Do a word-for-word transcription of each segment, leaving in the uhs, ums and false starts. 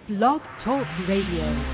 Blog Talk Radio.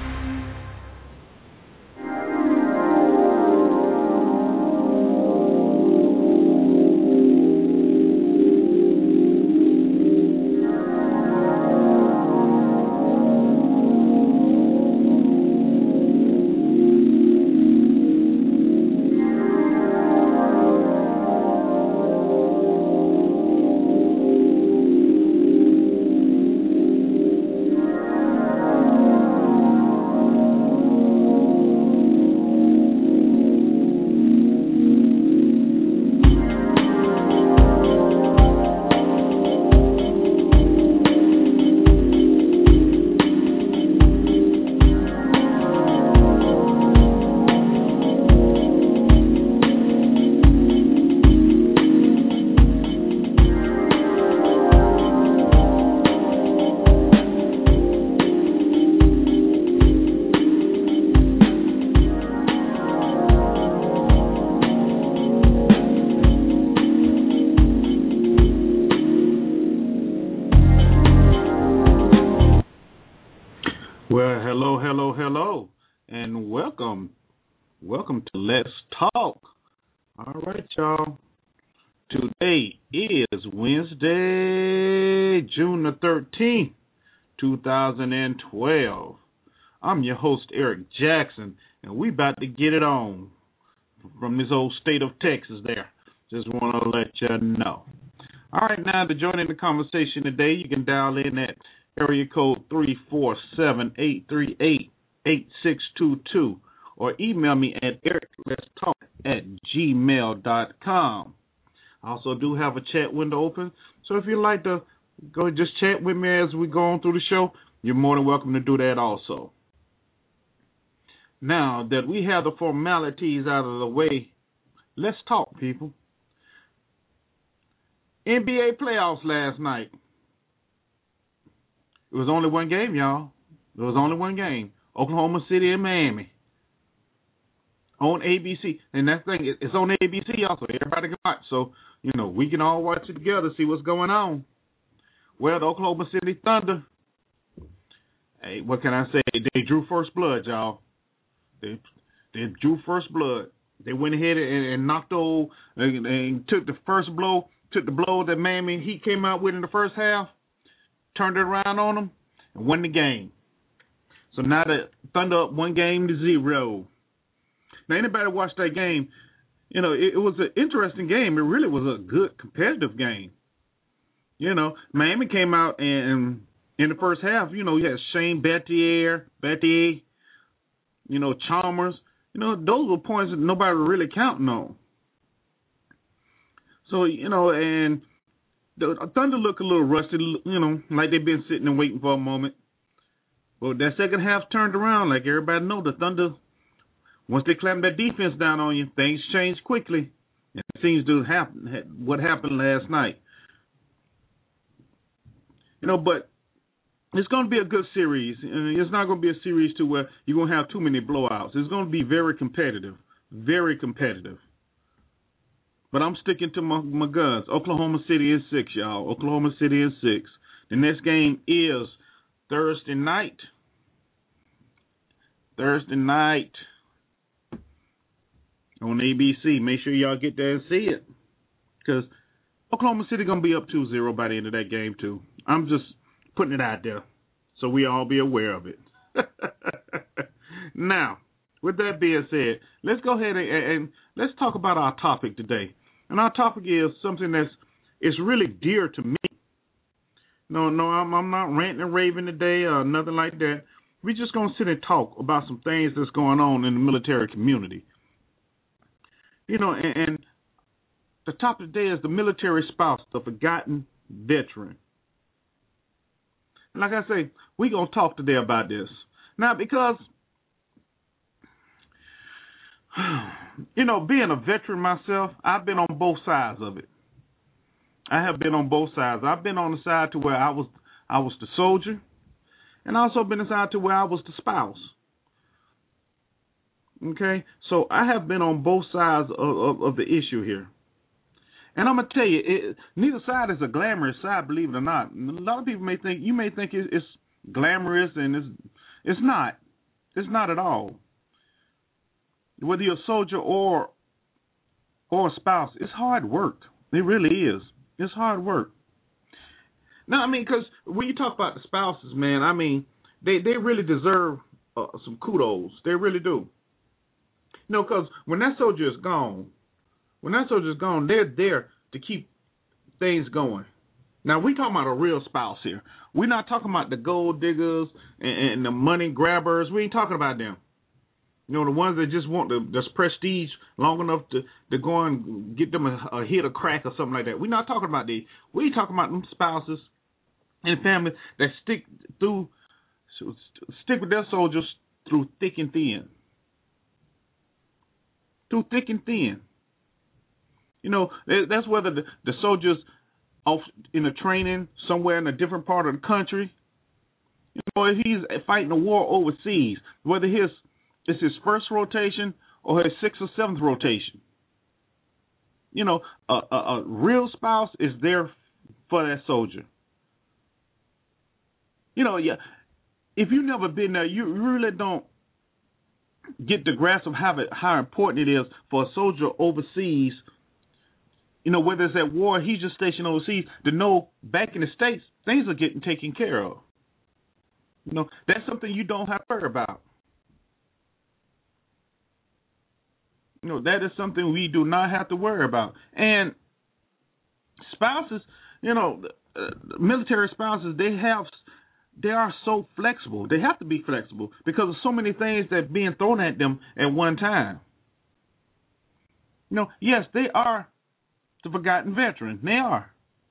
Welcome to Let's Talk. All right, y'all. Today is Wednesday, June the thirteenth, two thousand twelve. I'm your host, Eric Jackson, and we about to get it on from this old state of Texas there. Just want to let you know. All right, now to join in the conversation today, you can dial in at area code three four seven, eight three eight, eight six two two. Or email me at ericletstalk at gmail dot com. I also do have a chat window open, so if you'd like to go just chat with me as we go on through the show, you're more than welcome to do that also. Now that we have the formalities out of the way, let's talk, people. N B A playoffs last night. It was only one game, y'all. It was only one game. Oklahoma City and Miami. On A B C, and that thing, it's on A B C also. Everybody can watch, so you know we can all watch it together, see what's going on. Well, the Oklahoma City Thunder, hey, what can I say? They drew first blood, y'all. They they drew first blood. They went ahead and, and knocked old and, and took the first blow, took the blow that Miami Heat came out with in the first half, turned it around on them, and won the game. So now the Thunder up one game to zero. Now, anybody watched that game, you know, it, it was an interesting game. It really was a good competitive game. You know, Miami came out and in the first half, you know, you had Shane Battier, Battier, you know, Chalmers. You know, those were points that nobody was really counting on. So, you know, and the Thunder looked a little rusty, you know, like they've been sitting and waiting for a moment. But that second half turned around. Like everybody knows, the Thunder, once they clamped that defense down on you, things changed quickly. And it seems to happen what happened last night. You know, but it's going to be a good series. It's not going to be a series to where you're going to have too many blowouts. It's going to be very competitive, very competitive. But I'm sticking to my, my guns. Oklahoma City is six, y'all. Oklahoma City is six. The next game is Thursday night. Thursday night. On A B C. Make sure y'all get there and see it. Because Oklahoma City going to be up two zero by the end of that game, too. I'm just putting it out there so we all be aware of it. Now, with that being said, let's go ahead and, and let's talk about our topic today. And our topic is something that's it's really dear to me. No, no, I'm, I'm not ranting and raving today or nothing like that. We're just going to sit and talk about some things that's going on in the military community. You know, and, and the topic today is the military spouse, the forgotten veteran. And like I say, we're going to talk today about this. Now, because, you know, being a veteran myself, I've been on both sides of it. I have been on both sides. I've been on the side to where I was I was the soldier, and also been the side to where I was the spouse. Okay, so I have been on both sides of, of, of the issue here. And I'm going to tell you, it, neither side is a glamorous side, believe it or not. A lot of people may think, you may think it's, glamorous, and it's it's not. It's not at all. Whether you're a soldier or or a spouse, it's hard work. It really is. It's hard work. Now, I mean, because when you talk about the spouses, man, I mean, they, they really deserve uh, some kudos. They really do. You know, because when that soldier is gone, when that soldier is gone, they're there to keep things going. Now, we're talking about a real spouse here. We're not talking about the gold diggers and, and the money grabbers. We ain't talking about them. You know, the ones that just want the, this prestige long enough to, to go and get them a, a hit, a crack, or something like that. We're not talking about these. We're talking about them spouses and families that stick through, stick with their soldiers through thick and thin. Through thick and thin. You know, that's whether the, the soldiers off in a training somewhere in a different part of the country. You know, if he's fighting a war overseas, whether his it's his first rotation or his sixth or seventh rotation. You know, a, a, a real spouse is there for that soldier. You know, yeah. If you've never been there, you really don't get the grasp of how it, how important it is for a soldier overseas. You know, whether it's at war, he's just stationed overseas, to know back in the States things are getting taken care of. You know, that's something you don't have to worry about. You know, that is something we do not have to worry about. And spouses, you know, uh, military spouses, they have, they are so flexible. They have to be flexible because of so many things that are being thrown at them at one time. You know, yes, they are the forgotten veteran. They are.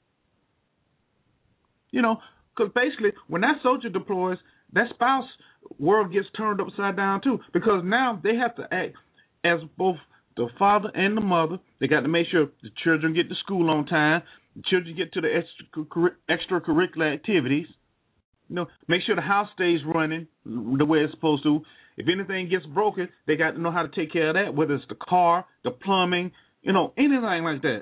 You know, because basically when that soldier deploys, that spouse world gets turned upside down too, because now they have to act as both the father and the mother. They got to make sure the children get to school on time, the children get to the extra, extracurricular activities. You know, make sure the house stays running the way it's supposed to. If anything gets broken, they got to know how to take care of that, whether it's the car, the plumbing, you know, anything like that.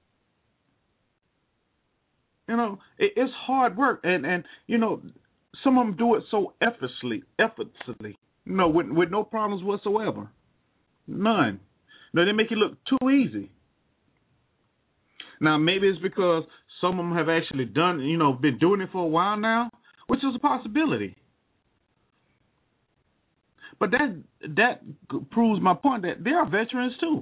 You know, it, it's hard work, and, and you know, some of them do it so effortlessly, effortlessly, you know, with with no problems whatsoever. None. No, they make it look too easy. Now, maybe it's because some of them have actually done, you know, been doing it for a while now, which is a possibility. But that that proves my point that they are veterans too.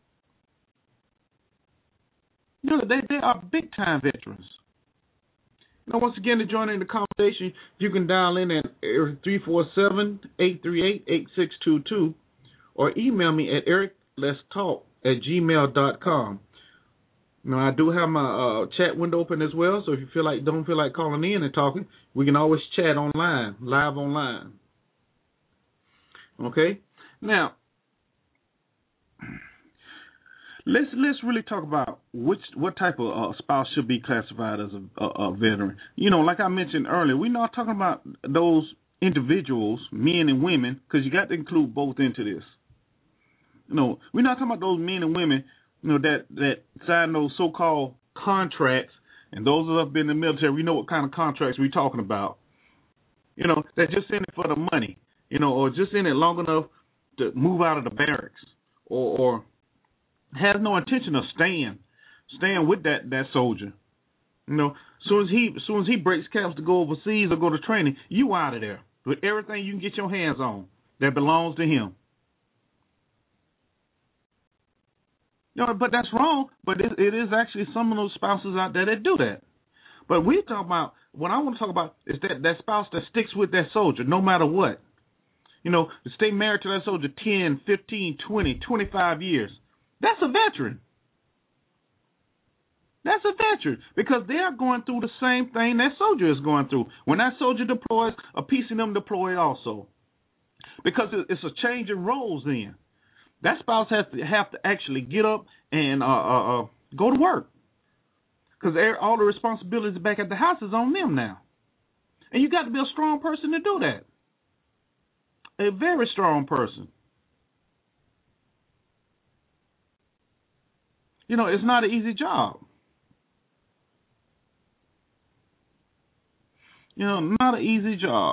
You know, they, they are big time veterans. Now, once again, to join in the conversation, you can dial in at three four seven, eight three eight, eight six two two or email me at eric let's talk at gmail dot com. Now, I do have my uh, chat window open as well, so if you feel like don't feel like calling in and talking, we can always chat online, live online. Okay? Now, let's let's really talk about which what type of uh, spouse should be classified as a, a, a veteran. You know, like I mentioned earlier, we're not talking about those individuals, men and women, because you got to include both into this. You know, we're not talking about those men and women, you know, that, that sign those so-called contracts, and those of us been in the military, we know what kind of contracts we're talking about. You know, they're just in it for the money, you know, or just in it long enough to move out of the barracks, or, or has no intention of staying, staying with that, that soldier. You know, as soon as he, as soon as he breaks caps to go overseas or go to training, you out of there with everything you can get your hands on that belongs to him. You know, but that's wrong. But it, it is actually some of those spouses out there that do that. But we talk about, what I want to talk about is that, that spouse that sticks with that soldier no matter what. You know, to stay married to that soldier ten, fifteen, twenty, twenty-five years. That's a veteran. That's a veteran because they are going through the same thing that soldier is going through. When that soldier deploys, a piece of them deploy also. Because it's a change in roles then. That spouse has to have to actually get up and uh, uh, uh, go to work. Because all the responsibilities back at the house is on them now. And you got to be a strong person to do that. A very strong person. You know, it's not an easy job. You know, not an easy job.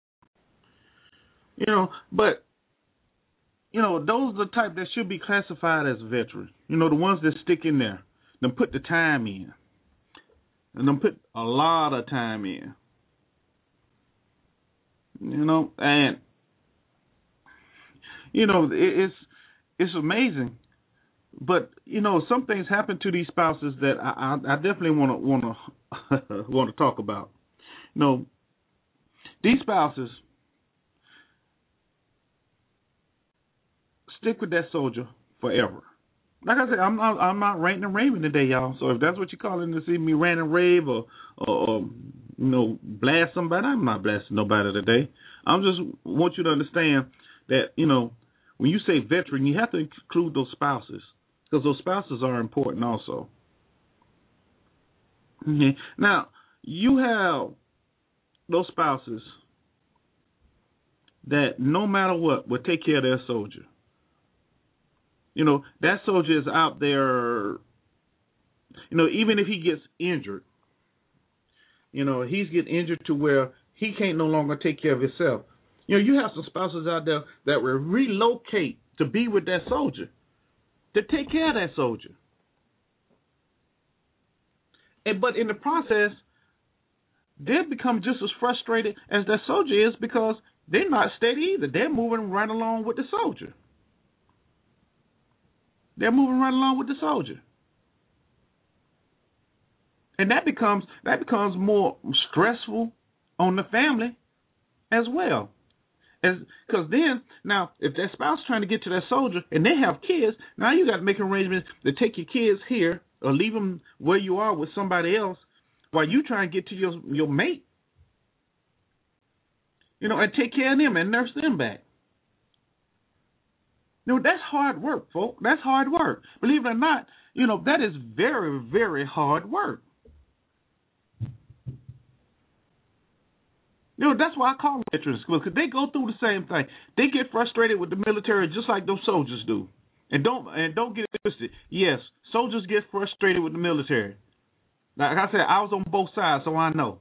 You know, but you know, those are the type that should be classified as veterans. You know, the ones that stick in there, them put the time in, and them put a lot of time in. You know, and you know, it, it's it's amazing. But you know, some things happen to these spouses that I, I, I definitely want to want to want to talk about. You know, these spouses stick with that soldier forever. Like I said, I'm not I'm not ranting and raving today, y'all. So if that's what you're calling to see me rant and rave or, or, or you know blast somebody, I'm not blasting nobody today. I'm just want you to understand that you know when you say veteran, you have to include those spouses because those spouses are important also. Okay. Now you have those spouses that no matter what will take care of their soldier. You know, that soldier is out there, you know, even if he gets injured, you know, he's getting injured to where he can't no longer take care of himself. You know, you have some spouses out there that will relocate to be with that soldier, to take care of that soldier. And but in the process, they'll become just as frustrated as that soldier is because they're not steady either. They're moving right along with the soldier. They're moving right along with the soldier. And that becomes that becomes more stressful on the family as well. As because then now if that spouse is trying to get to that soldier and they have kids, now you got to make arrangements to take your kids here or leave them where you are with somebody else while you try and get to your your mate. You know, and take care of them and nurse them back. You know, that's hard work, folks. That's hard work. Believe it or not, you know, that is very, very hard work. You know, that's why I call them veterans, because they go through the same thing. They get frustrated with the military just like those soldiers do. And don't and don't get it twisted. Yes, soldiers get frustrated with the military. Like I said, I was on both sides, so I know.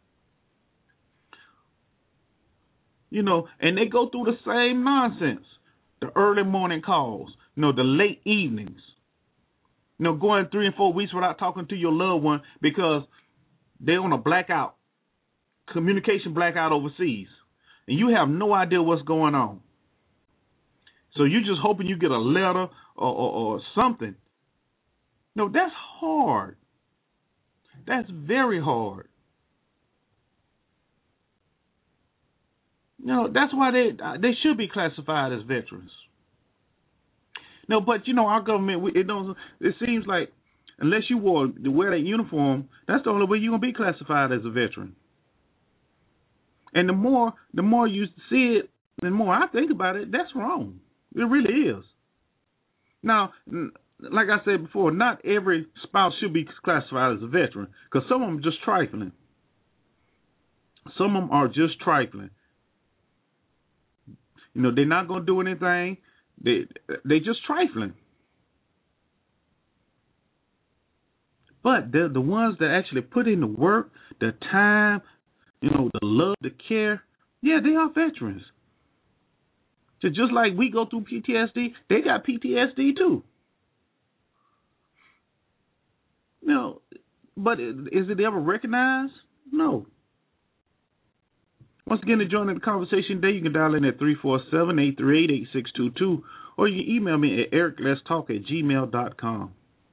You know, and they go through the same nonsense. The early morning calls, you know, the late evenings, you know, going three and four weeks without talking to your loved one because they're on a blackout, communication blackout overseas, and you have no idea what's going on. So you're just hoping you get a letter or, or, or something. No, that's hard. That's very hard. You know, that's why they they should be classified as veterans. No, but you know, our government, it don't. It seems like unless you wore to wear that uniform, that's the only way you're gonna be classified as a veteran. And the more the more you see it, the more I think about it. That's wrong. It really is. Now, like I said before, not every spouse should be classified as a veteran because some of them are just trifling. Some of them are just trifling. You know, they're not going to do anything. They they just trifling. But they're the ones that actually put in the work, the time, you know, the love, the care. Yeah, they are veterans. So just like we go through P T S D, they got P T S D too. You know, but is it ever recognized? No. Once again, to join in the conversation today, you can dial in at three four seven, eight three eight, eight six two two, or you can email me at eric let's talk at gmail dot com.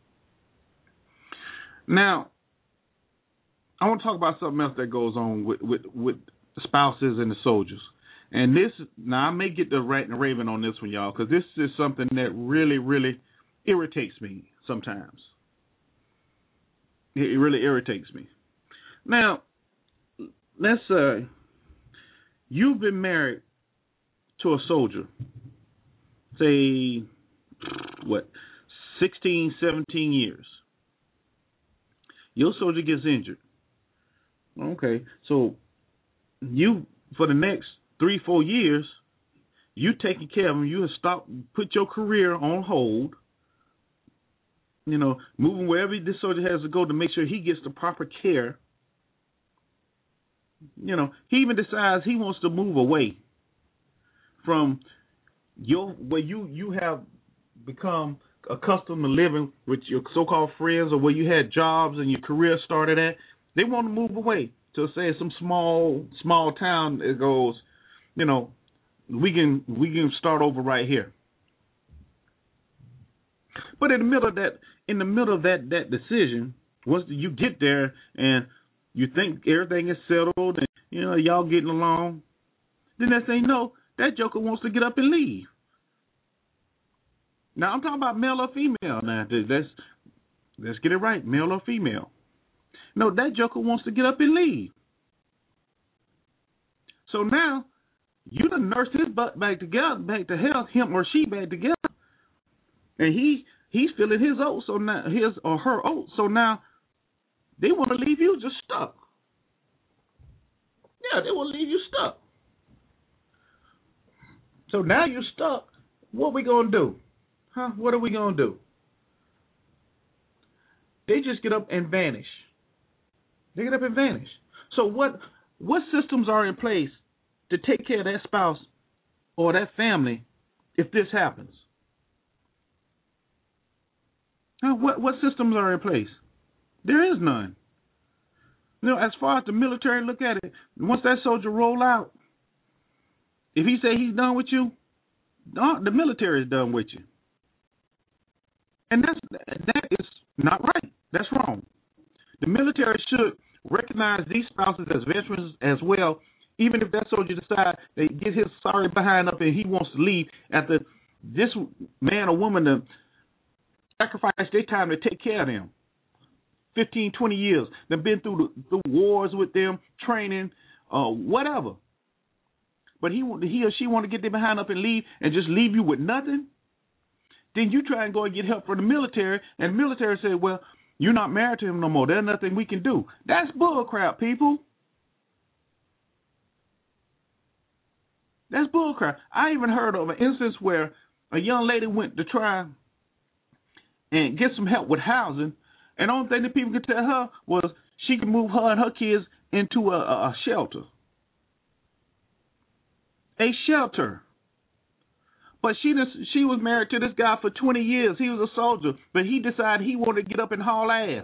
Now, I want to talk about something else that goes on with, with, with spouses and the soldiers. And this, now I may get the ranting and raving on this one, y'all, because this is something that really, really irritates me sometimes. It really irritates me. Now, let's say uh, you've been married to a soldier, say, what, sixteen, seventeen years. Your soldier gets injured. Okay, so you, for the next three, four years, you taking care of him. You have stopped, put your career on hold, you know, moving wherever this soldier has to go to make sure he gets the proper care. You know, he even decides he wants to move away from your where you you have become accustomed to living with your so-called friends, or where you had jobs and your career started at. They want to move away to, say, some small small town that goes, you know, we can we can start over right here. But in the middle of that, in the middle of that that decision, once you get there and you think everything is settled and you know y'all getting along, then they say no, that joker wants to get up and leave. Now I'm talking about male or female. Now let's let's get it right, male or female. No, that joker wants to get up and leave. So now you done nursed his butt back together, back to health, him or she back together, and he he's feeling his oats, so now his or her oats. So now they want to leave you just stuck. Yeah, they want to leave you stuck. So now you're stuck. What we gonna do? Huh? What are we gonna do? They just get up and vanish. They get up and vanish. So what what systems are in place to take care of that spouse or that family if this happens? Huh? What what systems are in place? There is none. You know, as far as the military look at it, once that soldier roll out, if he say he's done with you, the military is done with you. And that's that is not right. That's wrong. The military should recognize these spouses as veterans as well, even if that soldier decides they get his sorry behind up and he wants to leave after this man or woman to sacrifice their time to take care of them. fifteen, twenty years. They've been through the, the wars with them, training, uh, whatever. But he he or she want to get their behind up and leave and just leave you with nothing. Then you try and go and get help from the military, and the military say, well, you're not married to him no more. There's nothing we can do. That's bull crap, people. That's bull crap. I even heard of an instance where a young lady went to try and get some help with housing, and the only thing that people could tell her was she could move her and her kids into a, a, a shelter. A shelter. But she just, she was married to this guy for twenty years. He was a soldier, but he decided he wanted to get up and haul ass.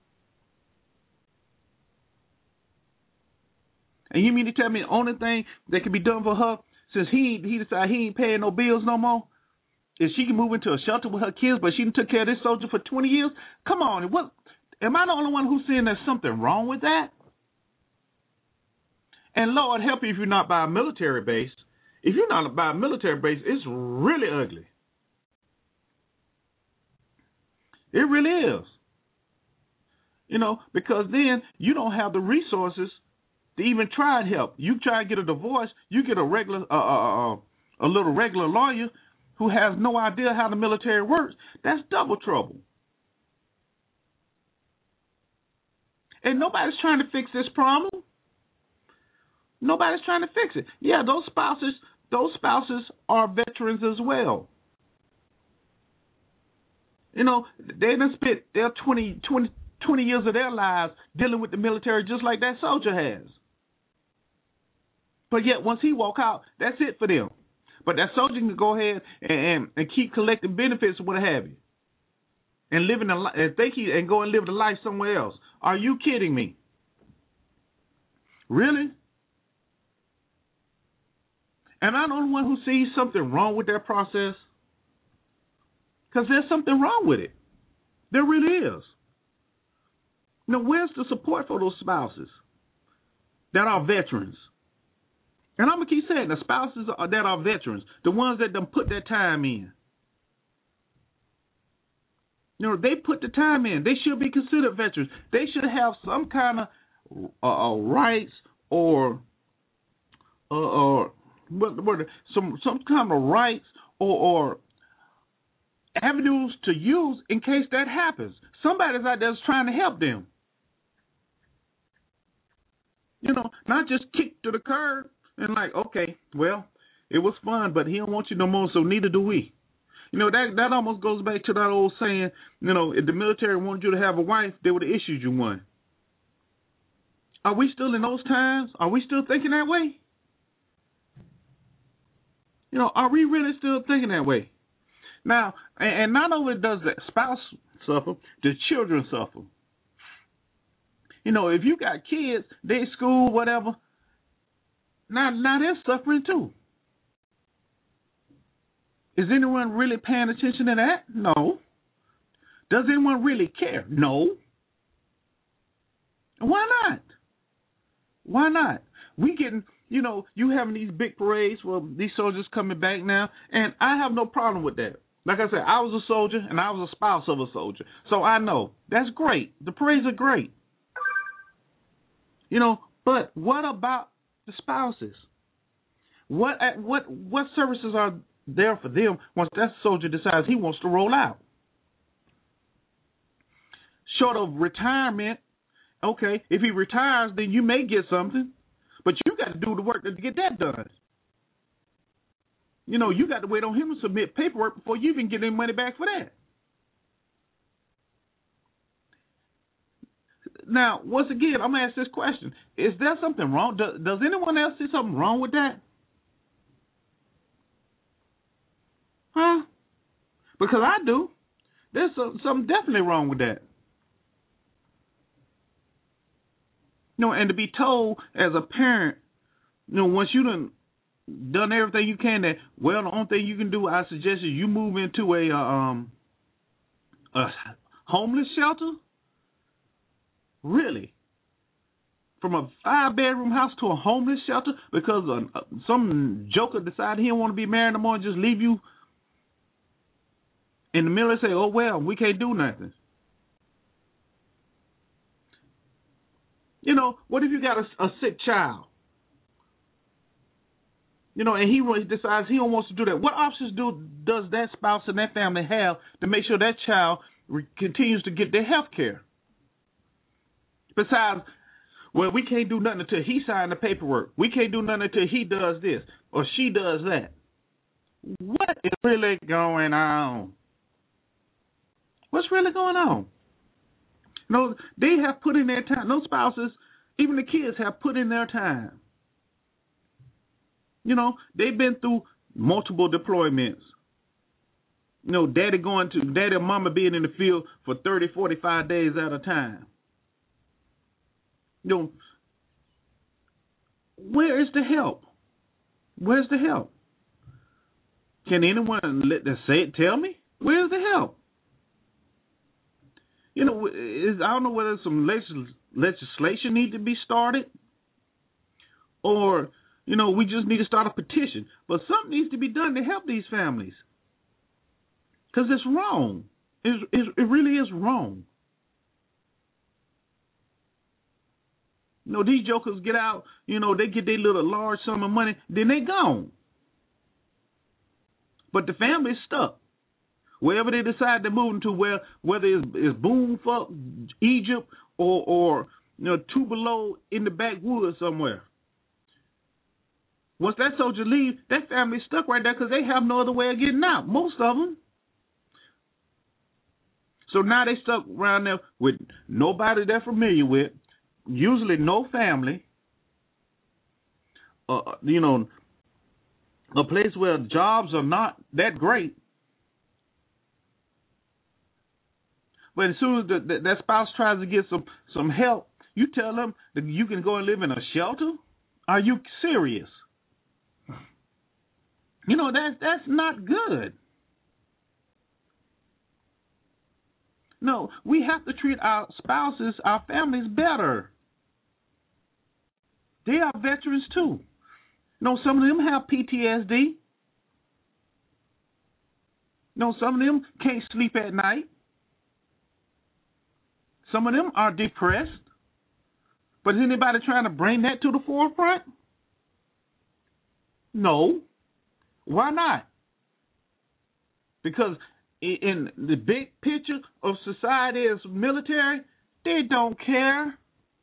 And you mean to tell me the only thing that can be done for her, since he he decided he ain't paying no bills no more, is she can move into a shelter with her kids, but she took care of this soldier for twenty years? Come on, what? Am I the only one who's saying there's something wrong with that? And Lord help you if you're not by a military base. If you're not by a military base, it's really ugly. It really is. You know, because then you don't have the resources to even try and help. You try and get a divorce, you get a regular, uh, uh, uh, a little regular lawyer who has no idea how the military works. That's double trouble. And nobody's trying to fix this problem. Nobody's trying to fix it. Yeah, those spouses, those spouses are veterans as well. You know, they done spent their twenty, twenty, twenty years of their lives dealing with the military just like that soldier has. But yet, once he walk out, that's it for them. But that soldier can go ahead and, and, and keep collecting benefits or what have you, and living a li- and think he and go and live the life somewhere else. Are you kidding me? Really? Am I the only one who sees something wrong with that process? Because there's something wrong with it. There really is. Now, where's the support for those spouses that are veterans? And I'm going to keep saying the spouses are, that are veterans, the ones that done put their time in. You know, they put the time in. They should be considered veterans. They should have some kind of uh, rights or uh, or what, what, some some kind of rights or, or avenues to use in case that happens. Somebody's out there trying to help them. You know, not just kick to the curb and like, okay, well, it was fun, but he don't want you no more, so neither do we. You know, that that almost goes back to that old saying, you know, if the military wanted you to have a wife, they would have issued you one. Are we still in those times? Are we still thinking that way? You know, are we really still thinking that way? Now, and, and not only does the spouse suffer, the children suffer. You know, if you got kids, they school, whatever, now, now they're suffering too. Is anyone really paying attention to that? No. Does anyone really care? No. Why not? Why not? We getting, you know, you having these big parades, well, these soldiers coming back now, and I have no problem with that. Like I said, I was a soldier, and I was a spouse of a soldier, so I know. That's great. The parades are great. You know, but what about the spouses? What what what services are there for them once that soldier decides he wants to roll out? Short of retirement, okay, if he retires, then you may get something, but you got to do the work to get that done. You know, you got to wait on him to submit paperwork before you even get any money back for that. Now, once again, I'm going to ask this question. Is there something wrong? Does, does anyone else see something wrong with that? Huh? Because I do. There's some, something definitely wrong with that. You know, and to be told as a parent, you know, once you done done everything you can, that, well, the only thing you can do, I suggest is you move into a, uh, um, a homeless shelter. Really? From a five-bedroom house to a homeless shelter because uh, some joker decided he don't want to be married no more and just leave you in the middle and say, oh, well, we can't do nothing. You know, what if you got a, a sick child? You know, and he really decides he don't want to do that. What options do does that spouse and that family have to make sure that child re- continues to get their health care? Besides, well, we can't do nothing until he signs the paperwork. We can't do nothing until he does this or she does that. What is really going on? What's really going on? No, they have put in their time. Those spouses, even the kids, have put in their time. You know, they've been through multiple deployments. You know, daddy going to, daddy and mama being in the field for thirty, forty-five days at a time. You know, where is the help? Where's the help? Can anyone let them say it? Tell me, where's the help? You know, is, I don't know whether some legis- legislation need to be started, or you know, we just need to start a petition. But something needs to be done to help these families, because it's wrong. It's, it's, it really is wrong. You know, these jokers get out, you know, they get their little large sum of money, then they gone. But the family's stuck. Wherever they decide to move into, where, whether it's, it's Boomfuck, Egypt, or, or, you know, Tupelo in the backwoods somewhere. Once that soldier leaves, that family's stuck right there because they have no other way of getting out, most of them. So now they stuck around there with nobody they're familiar with, usually no family, uh, you know, a place where jobs are not that great. But as soon as the, the, that spouse tries to get some, some help, you tell them that you can go and live in a shelter? Are you serious? You know, that, that's not good. No, we have to treat our spouses, our families better. They are veterans too. No, some of them have P T S D. No, some of them can't sleep at night. Some of them are depressed. But is anybody trying to bring that to the forefront? No. Why not? Because in the big picture of society as military, they don't care.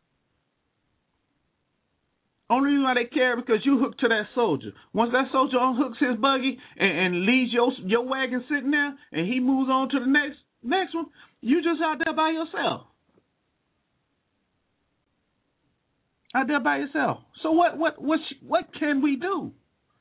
Only reason why they care because you hooked to that soldier. Once that soldier unhooks his buggy and, and leaves your your wagon sitting there, and he moves on to the next next one, you just out there by yourself. out there by yourself. So what what what what can we do?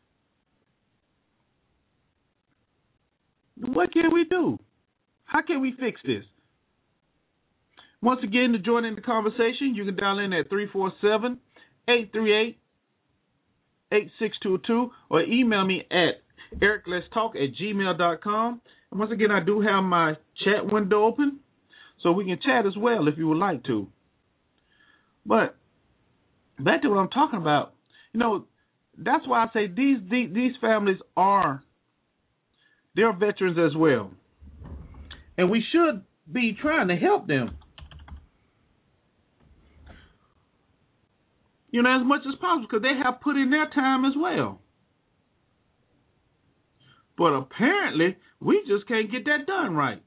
What can we do? How can we fix this? Once again, to join in the conversation, you can dial in at three four seven, eight three eight, eight six two two or email me at eric let's talk at gmail dot com. And once again, I do have my chat window open, so we can chat as well if you would like to. But back to what I'm talking about, you know, that's why I say these these, these families are, they're veterans as well. And we should be trying to help them, you know, as much as possible, because they have put in their time as well. But apparently, we just can't get that done right.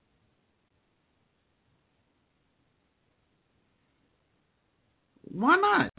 Why not?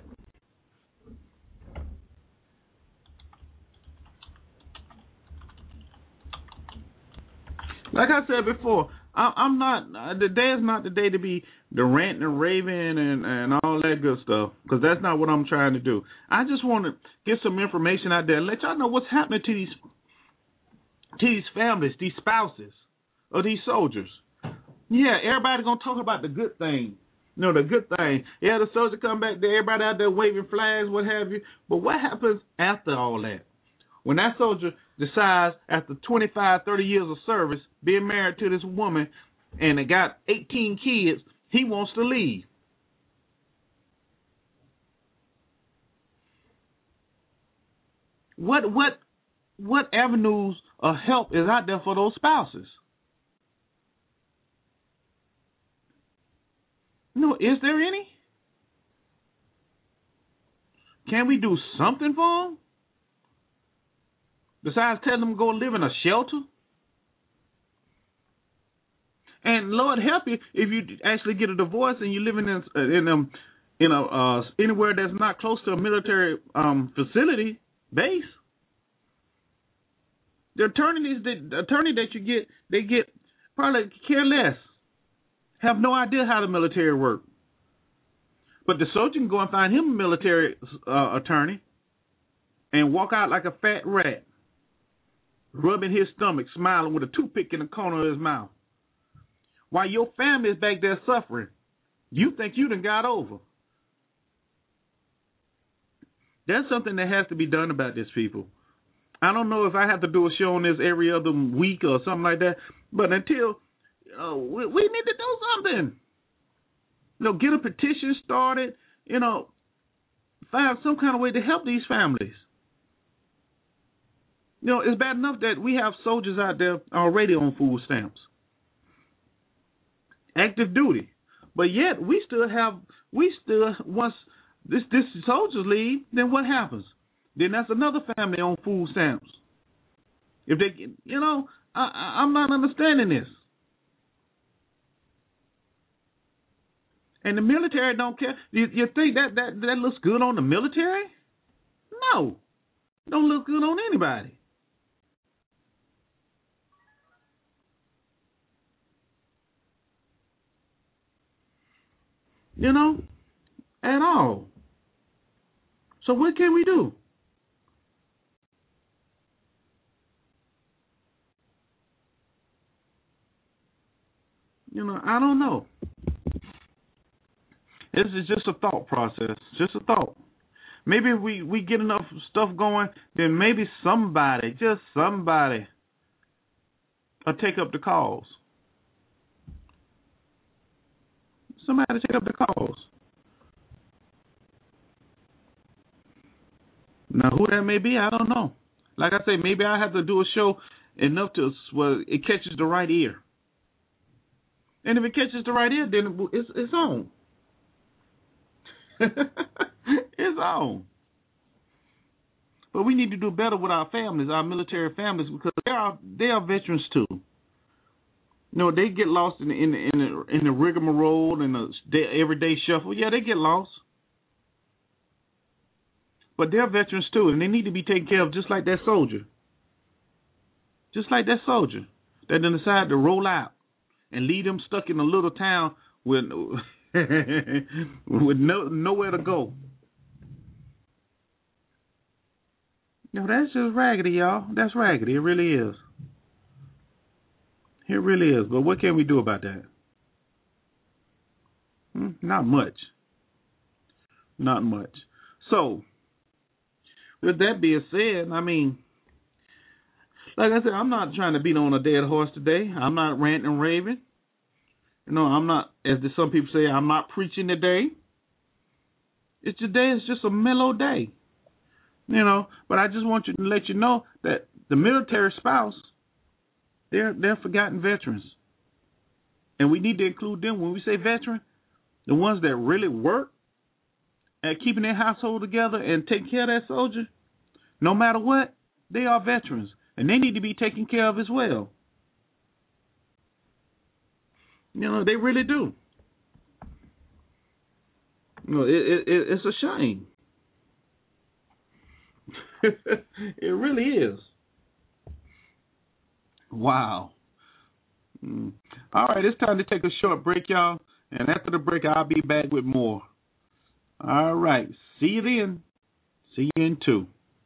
Like I said before, I, I'm not, the day is not the day to be the ranting and raving and, and all that good stuff, because that's not what I'm trying to do. I just want to get some information out there and let y'all know what's happening to these to these families, these spouses of these soldiers. Yeah, everybody's going to talk about the good thing. You know, the good thing. Yeah, the soldier come back there, everybody out there waving flags, what have you. But what happens after all that? When that soldier decides after twenty-five, thirty years of service, being married to this woman, and they got eighteen kids, he wants to leave. What what what avenues of help is out there for those spouses? No, is there any? Can we do something for them? Besides telling them to go live in a shelter? And Lord help you if you actually get a divorce and you're living in in um in a uh, anywhere that's not close to a military um, facility base. The attorneys, the attorney that you get, they get probably care less, have no idea how the military works. But the soldier can go and find him a military uh, attorney and walk out like a fat rat, rubbing his stomach, smiling with a toothpick in the corner of his mouth. While your family is back there suffering, you think you done got over. There's something that has to be done about this, people. I don't know if I have to do a show on this every other week or something like that, but until uh, we, we need to do something. You know, get a petition started, you know, find some kind of way to help these families. You know, it's bad enough that we have soldiers out there already on food stamps, active duty, but yet we still have, we still, once this, this soldiers leave, then what happens? Then that's another family on food stamps. If they, you know, I, I'm not understanding this. And the military don't care. You, you think that, that that looks good on the military? No, it don't look good on anybody. You know, at all. So what can we do? You know, I don't know. This is just a thought process, just a thought. Maybe if we, we get enough stuff going, then maybe somebody, just somebody, will take up the cause. Somebody take up the cause. Now, who that may be, I don't know. Like I say, maybe I have to do a show enough to where it catches the right ear. And if it catches the right ear, then it's, it's on. It's on. But we need to do better with our families, our military families, because they are they are veterans too. You know, they get lost in the in the in the, in the rigmarole and the everyday shuffle. Yeah, they get lost. But they're veterans too, and they need to be taken care of just like that soldier. Just like that soldier that then decided to roll out and leave them stuck in a little town with with no nowhere to go. No, that's just raggedy, y'all. That's raggedy. It really is. It really is. But what can we do about that? Hmm? Not much. Not much. So, with that being said, I mean, like I said, I'm not trying to beat on a dead horse today. I'm not ranting and raving. You know, I'm not, as some people say, I'm not preaching today. It's today is just a mellow day. You know, but I just want you to let you know that the military spouse, they're they're forgotten veterans. And we need to include them when we say veteran, the ones that really work at keeping their household together and taking care of that soldier. No matter what, they are veterans. And they need to be taken care of as well. You know, they really do. You know, it, it, it, it's a shame. It really is. Wow. Mm. All right, it's time to take a short break, y'all. And after the break, I'll be back with more. All right. See you then. See you in two.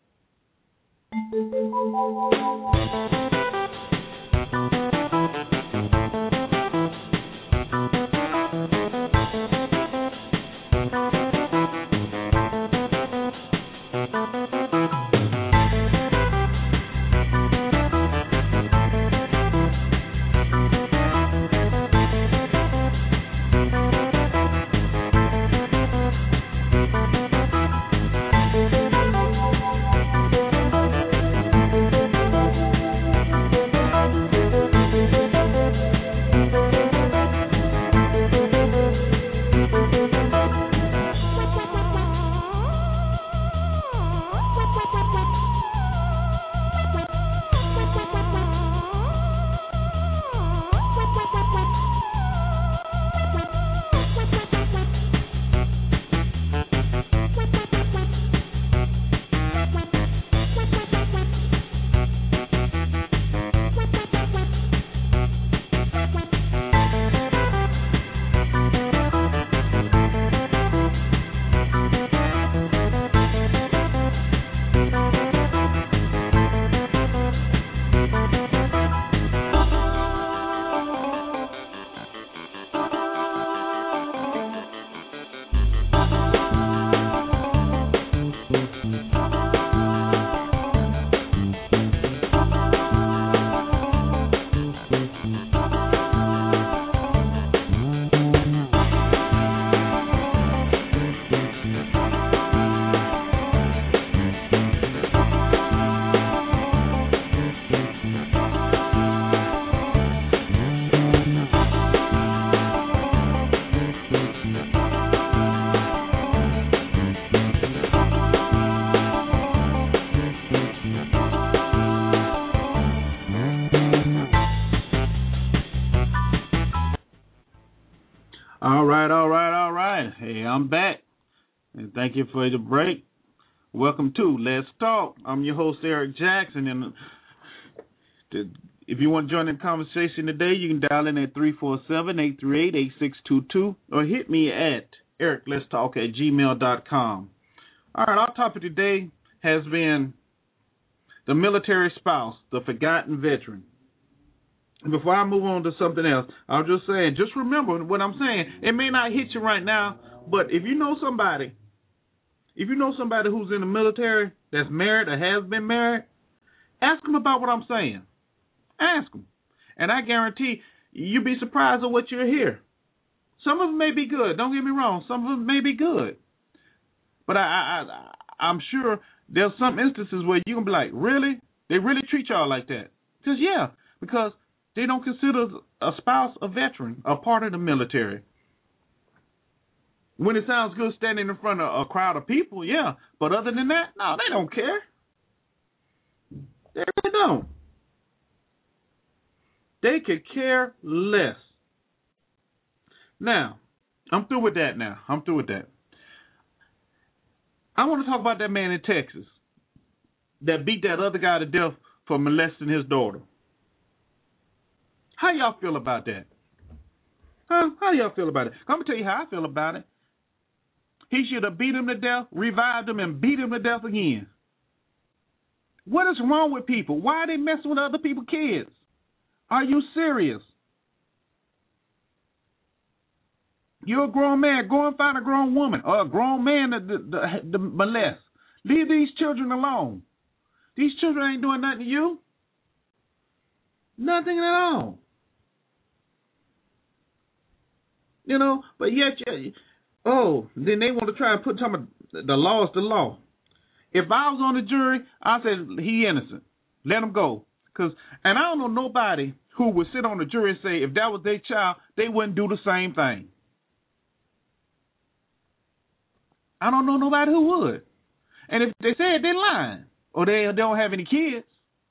All right, all right, all right. Hey, I'm back. And thank you for the break. Welcome to Let's Talk. I'm your host, Eric Jackson. And the, if you want to join the conversation today, you can dial in at three four seven, eight three eight, eight six two two or hit me at eric let's talk at gmail dot com. All right, our topic today has been the military spouse, the forgotten veteran. Before I move on to something else, I'm just saying, just remember what I'm saying. It may not hit you right now, but if you know somebody, if you know somebody who's in the military that's married or has been married, ask them about what I'm saying. Ask them. And I guarantee you'll be surprised at what you'll hear. Some of them may be good. Don't get me wrong. Some of them may be good. But I, I, I, I'm sure there's some instances where you can be like, really? They really treat y'all like that? Because, yeah, because they don't consider a spouse a veteran, a part of the military. When it sounds good standing in front of a crowd of people, yeah. But other than that, no, they don't care. They really don't. They could care less. Now, I'm through with that now. I'm through with that. I want to talk about that man in Texas that beat that other guy to death for molesting his daughter. How y'all feel about that? Huh? How do y'all feel about it? I'm going to tell you how I feel about it. He should have beat him to death, revived him, and beat him to death again. What is wrong with people? Why are they messing with other people's kids? Are you serious? You're a grown man. Go and find a grown woman or a grown man to, to, to, to molest. Leave these children alone. These children ain't doing nothing to you. Nothing at all. You know, but yet, yeah, oh, then they want to try and put some of the law is the law. If I was on the jury, I said he innocent. Let him go. Cause, and I don't know nobody who would sit on the jury and say if that was their child, they wouldn't do the same thing. I don't know nobody who would. And if they said they're lying or they, they don't have any kids.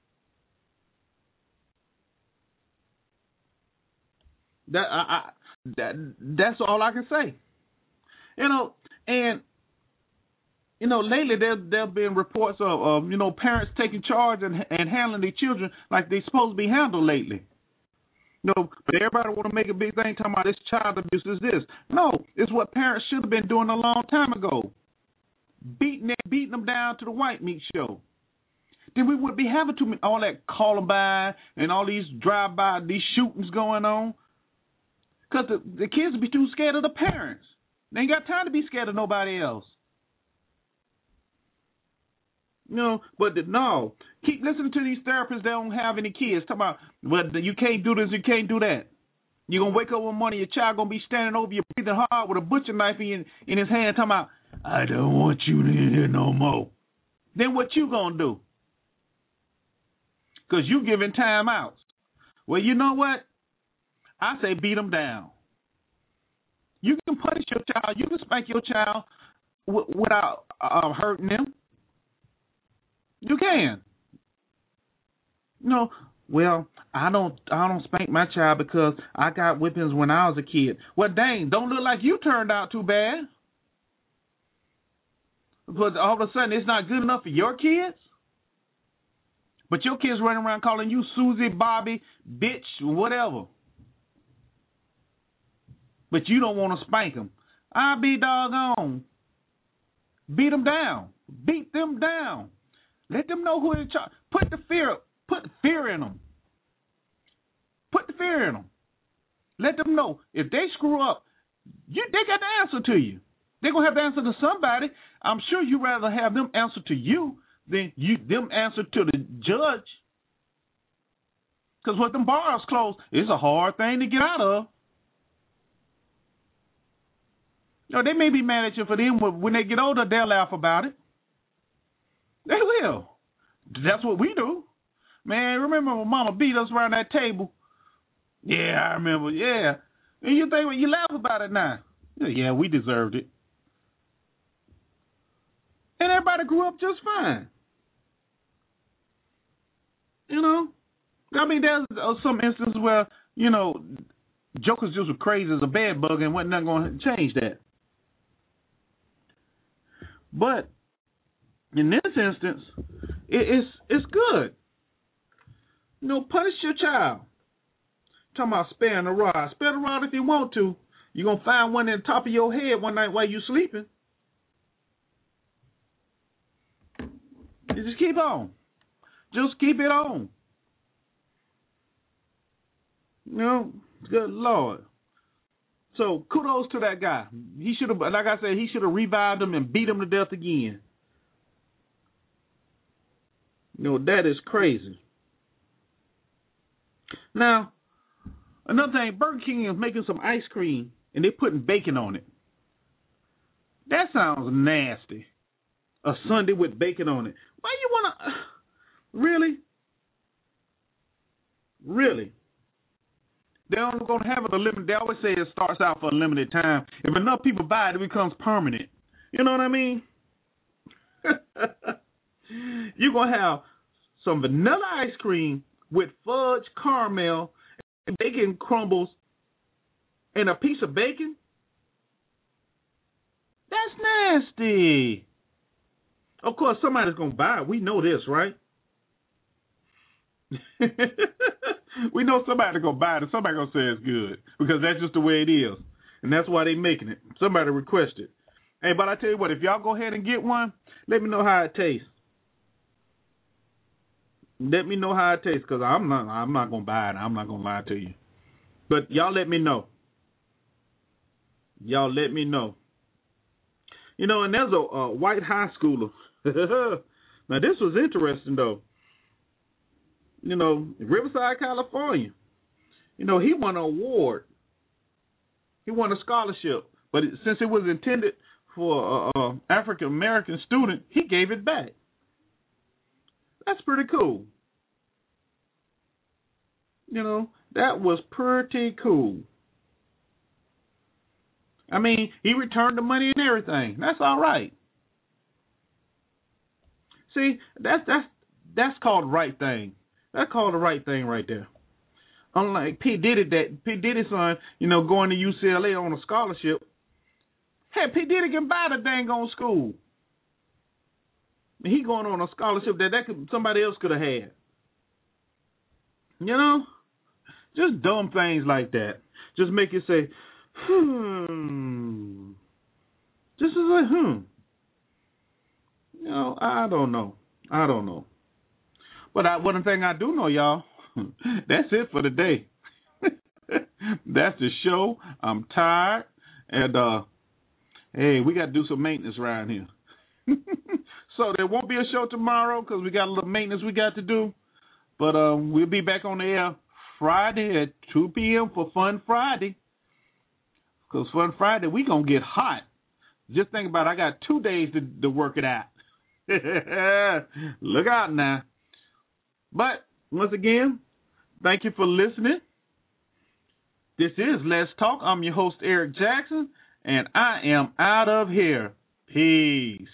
That I, I that that's all I can say. You know, and you know, lately there there have been reports of, of you know parents taking charge and and handling their children like they're supposed to be handled lately. You know, but everybody want to make a big thing talking about this child abuse is this. No, it's what parents should have been doing a long time ago. Beating them, beating them down to the white meat show. Then we would be having to all that Columbine and all these drive-by, these shootings going on. Because the, the kids would be too scared of the parents. They ain't got time to be scared of nobody else. You know, but the, no. Keep listening to these therapists that don't have any kids. Talking about, well, you can't do this, you can't do that. You're going to wake up one morning, your child going to be standing over you, breathing hard with a butcher knife in, in his hand, talking about, I don't want you in here no more. Then what you going to do? Because you giving time outs. Well, you know what? I say beat them down. You can punish your child. You can spank your child w- without uh, hurting them. You can. You know, well, I don't I don't spank my child because I got whippings when I was a kid. Well, dang, don't look like you turned out too bad. But all of a sudden, it's not good enough for your kids? But your kids running around calling you Susie, Bobby, bitch, whatever. But you don't want to spank them. I be doggone. Beat them down. Beat them down. Let them know who in charge. Put the fear, put fear in them. Put the fear in them. Let them know if they screw up, you they got the answer to you. They're gonna have to answer to somebody. I'm sure you'd rather have them answer to you than you them answer to the judge. Because with them bars closed, it's a hard thing to get out of. You know, they may be mad at you for them. When they get older, they'll laugh about it. They will. That's what we do. Man, remember when Mama beat us around that table? Yeah, I remember. Yeah. And you think, well, you laugh about it now. Yeah, we deserved it. And everybody grew up just fine. You know? I mean, there's uh, some instances where, you know, jokers just were crazy as a bed bug and wasn't nothing going to change that. But in this instance, it, it's it's good. You know, punish your child. Talking about sparing the rod. Spare the rod if you want to. You're going to find one in the top of your head one night while you're sleeping. You just keep on. Just keep it on. You know, good Lord. So kudos to that guy. He should have, like I said, he should have revived him and beat him to death again. You know, that is crazy. Now, another thing, Burger King is making some ice cream and they're putting bacon on it. That sounds nasty. A sundae with bacon on it. Why you want to... Really? Really? They're only going to have it a limited... They always say it starts out for a limited time. If enough people buy it, it becomes permanent. You know what I mean? You're going to have some vanilla ice cream with fudge, caramel, and bacon crumbles, and a piece of bacon? That's nasty. Of course, somebody's going to buy it. We know this, right? We know somebody's going to buy it and somebody's going to say it's good because that's just the way it is. And that's why they're making it. Somebody requested. Hey, but I tell you what, if y'all go ahead and get one, let me know how it tastes. Let me know how it tastes, because I'm not I'm not gonna buy it. I'm not gonna lie to you. But y'all let me know. Y'all let me know. You know, and there's a, a white high schooler. Now this was interesting though. You know, Riverside, California. You know, he won an award. He won a scholarship, but it, since it was intended for an African American student, he gave it back. That's pretty cool. You know, that was pretty cool. I mean, he returned the money and everything. That's all right. See, that's that's that's called the right thing. That's called the right thing right there. Unlike P. Diddy, that P. Diddy's son, you know, going to U C L A on a scholarship. Hey, P. Diddy can buy the dang on school. He going on a scholarship that, that could, somebody else could have had. You know? Just dumb things like that. Just make you say, hmm. Just as a hmm. You know, I don't know. I don't know. But I, one thing I do know, y'all, that's it for today. That's the show. I'm tired. And, uh, hey, we got to do some maintenance around here. So there won't be a show tomorrow because we got a little maintenance we got to do. But um, we'll be back on the air Friday at two p.m. for Fun Friday. Because Fun Friday, we going to get hot. Just think about it. I got two days to, to work it out. Look out now. But, once again, thank you for listening. This is Let's Talk. I'm your host, Eric Jackson, and I am out of here. Peace.